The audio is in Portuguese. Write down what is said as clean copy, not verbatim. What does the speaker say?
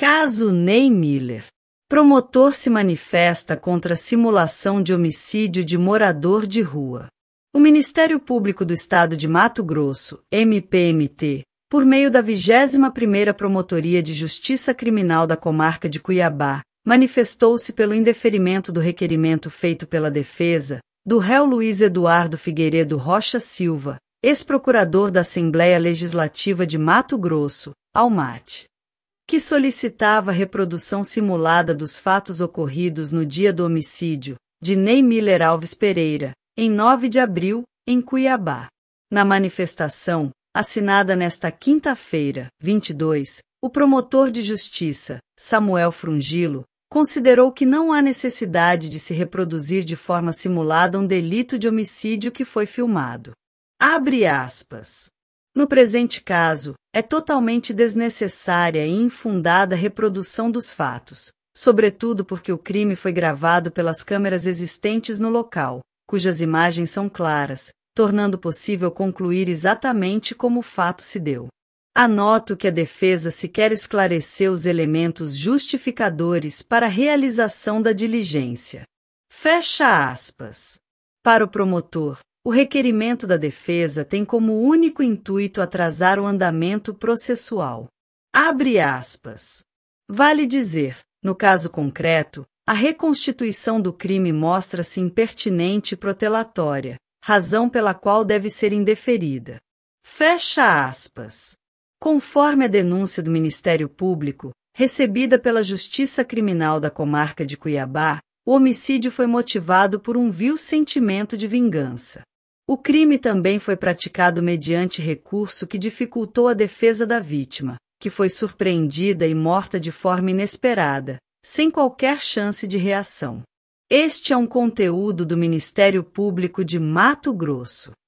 Caso Ney Miller. Promotor se manifesta contra simulação de homicídio de morador de rua. O Ministério Público do Estado de Mato Grosso, MPMT, por meio da 21ª Promotoria de Justiça Criminal da Comarca de Cuiabá, manifestou-se pelo indeferimento do requerimento feito pela defesa do réu Luiz Eduardo Figueiredo Rocha Silva, ex-procurador da Assembleia Legislativa de Mato Grosso, ALMAT, que solicitava a reprodução simulada dos fatos ocorridos no dia do homicídio de Ney Miller Alves Pereira, em 9 de abril, em Cuiabá. Na manifestação, assinada nesta quinta-feira, 22, o promotor de justiça, Samuel Frungilo, considerou que não há necessidade de se reproduzir de forma simulada um delito de homicídio que foi filmado. Abre aspas. No presente caso, é totalmente desnecessária e infundada a reprodução dos fatos, sobretudo porque o crime foi gravado pelas câmeras existentes no local, cujas imagens são claras, tornando possível concluir exatamente como o fato se deu. Anoto que a defesa sequer esclareceu os elementos justificadores para a realização da diligência. Fecha aspas. Para o promotor, o requerimento da defesa tem como único intuito atrasar o andamento processual. Abre aspas. Vale dizer, no caso concreto, a reconstituição do crime mostra-se impertinente e protelatória, razão pela qual deve ser indeferida. Fecha aspas. Conforme a denúncia do Ministério Público, recebida pela Justiça Criminal da Comarca de Cuiabá, o homicídio foi motivado por um vil sentimento de vingança. O crime também foi praticado mediante recurso que dificultou a defesa da vítima, que foi surpreendida e morta de forma inesperada, sem qualquer chance de reação. Este é um conteúdo do Ministério Público de Mato Grosso.